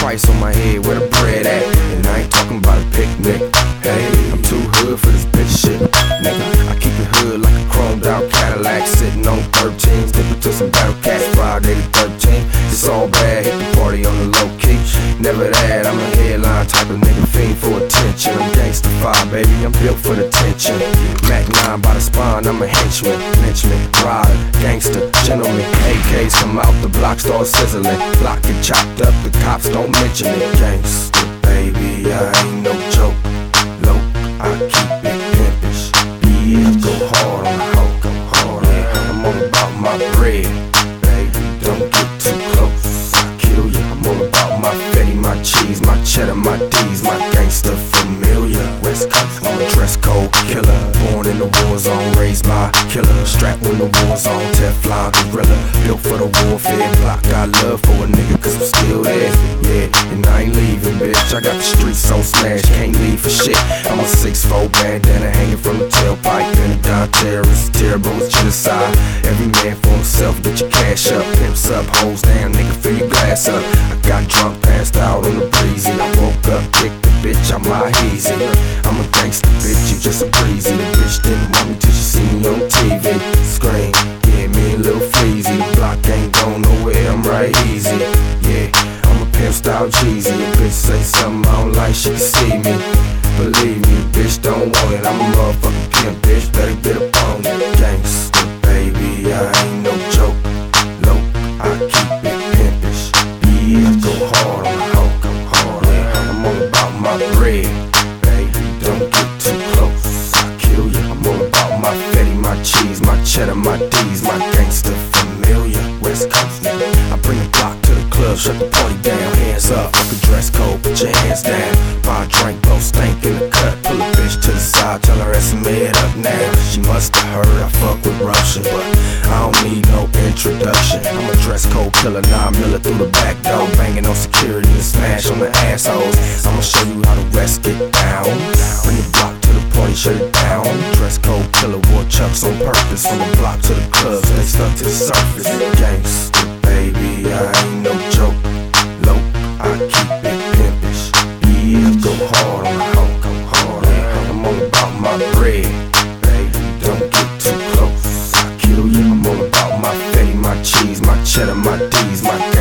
price on my head, where the bread at? And I ain't talking about a picnic. Hey, I'm too hood for this bitch shit, nigga. I keep it hood like a chromed out Cadillac, sitting on 13s, dipping to some battle cats. Friday the 13th, it's all bad. Hit the party on the low key. Never that, I'm a headline type of nigga, fiend for attention. I'm gangsta 5, baby, I'm built for the tension. Mac 9 by the spine, I'm a henchman, lynchman, rider, gangster, gentleman. AKs come out, the block start sizzling. Block get chopped up, the cops don't mention it. Gangsta, baby, I ain't no joke. Low, I keep it pimpish. Yeah, go hard on the hoe, go hard on it. I'm all about my bread, baby, don't get too close, I kill you. I'm all about my Fetty, my cheese, my cheddar, my D's, my gangster familiar. West Coast, I'm a dress code killer. Born in the war zone, raised by killer. Strapped when the war zone, Teflon gorilla. Built for the warfare, block got love for a nigga cause I'm still there. Yeah, and I ain't leaving, bitch. I got the streets on smash, can't leave for shit. I'm a 6'4" bandana hanging from the tailpipe. And a Don terrorist, terrible as genocide. Every man for himself, get your cash up. Pimps up, hoes down, nigga, fill your glass up. I got drunk, passed out on the breezy. I woke up, kicked the bitch, I'm my easy. I'm a gangster, bitch, you just a breezy. The bitch didn't want me till she see me on TV. Scream, yeah, me a little fleazy. The block ain't going nowhere, I'm right easy. Yeah, I'm a pimp style Jeezy. A bitch say something I don't like, she can see me. Believe me, bitch don't want it. I'm a motherfucking pimp, bitch, better get up on it. Gangsta, baby, I ain't no joke. Low, I keep it pimpish. Yeah, go hard on the hoe, go hard on it. I'm all about my bread, baby, don't get too close, I kill you. I'm all about my Fetty, my cheese, my cheddar, my D's, my gangster familiar. West Coast, nigga, I bring the block to the club, shut the party down. Hands up, fuck a dress code, put your hands down. Buy a drink, blow stank in the cut. Pull a bitch to the side, tell her that's some head up now. She must have heard I fuck with Russian, but I don't need no introduction. I'm a dress code killer, 9 miller through the back door, banging on security and smash on the assholes. I'ma show you how the rest get down. Bring the block to the party, shut it down. Dress code killer, wore chucks on purpose. From the block to the club, stay stuck to the surface. Gangsta, baby, I ain't no joke. Low, I keep it pimpish. Yeah, go hard on the hoe, go hard on it. I'm all about my bread, baby, don't get too close, I kill you. I'm all about my Fetty, my cheese, my cheddar, my D's, my